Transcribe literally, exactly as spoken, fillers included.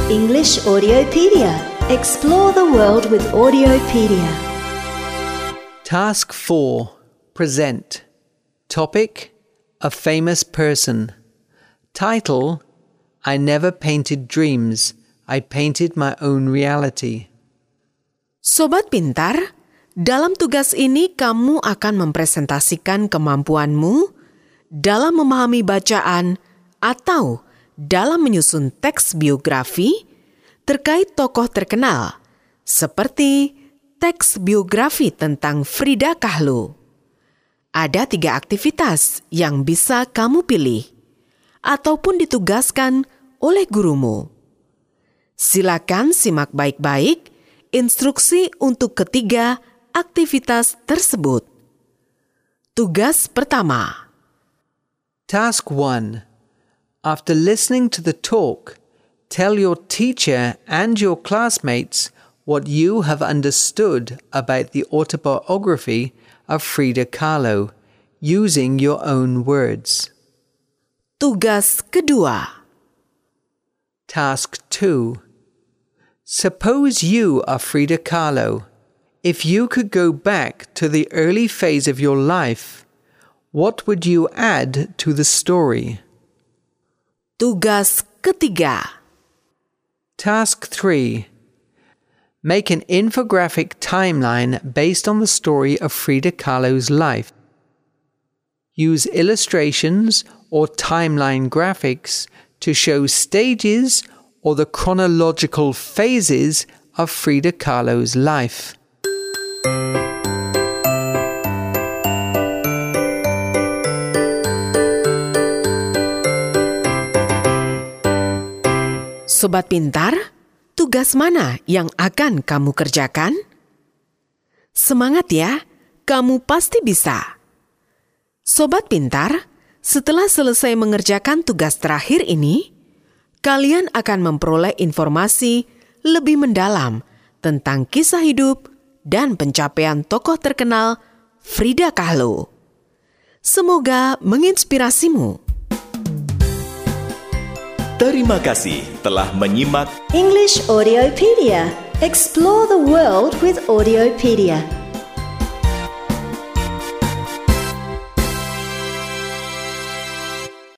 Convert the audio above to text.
English Audiopedia. Explore the world with Audiopedia. Task four. Present. Topic: a famous person. Title: I never painted dreams. I painted my own reality. Sobat pintar, dalam tugas ini kamu akan mempresentasikan kemampuanmu dalam memahami bacaan atau dalam menyusun teks biografi terkait tokoh terkenal, seperti teks biografi tentang Frida Kahlo. Ada tiga aktivitas yang bisa kamu pilih ataupun ditugaskan oleh gurumu. Silakan simak baik-baik instruksi untuk ketiga aktivitas tersebut. Tugas pertama. Task one. After listening to the talk, tell your teacher and your classmates what you have understood about the autobiography of Frida Kahlo, using your own words. Tugas kedua. Task two. Suppose you are Frida Kahlo. If you could go back to the early phase of your life, what would you add to the story? Tugas ketiga. Task three. Make an infographic timeline based on the story of Frida Kahlo's life. Use illustrations or timeline graphics to show stages or the chronological phases of Frida Kahlo's life. Sobat pintar, tugas mana yang akan kamu kerjakan? Semangat ya, kamu pasti bisa. Sobat pintar, setelah selesai mengerjakan tugas terakhir ini, kalian akan memperoleh informasi lebih mendalam tentang kisah hidup dan pencapaian tokoh terkenal Frida Kahlo. Semoga menginspirasimu. Terima kasih telah menyimak English Audiopedia. Explore the world with Audiopedia.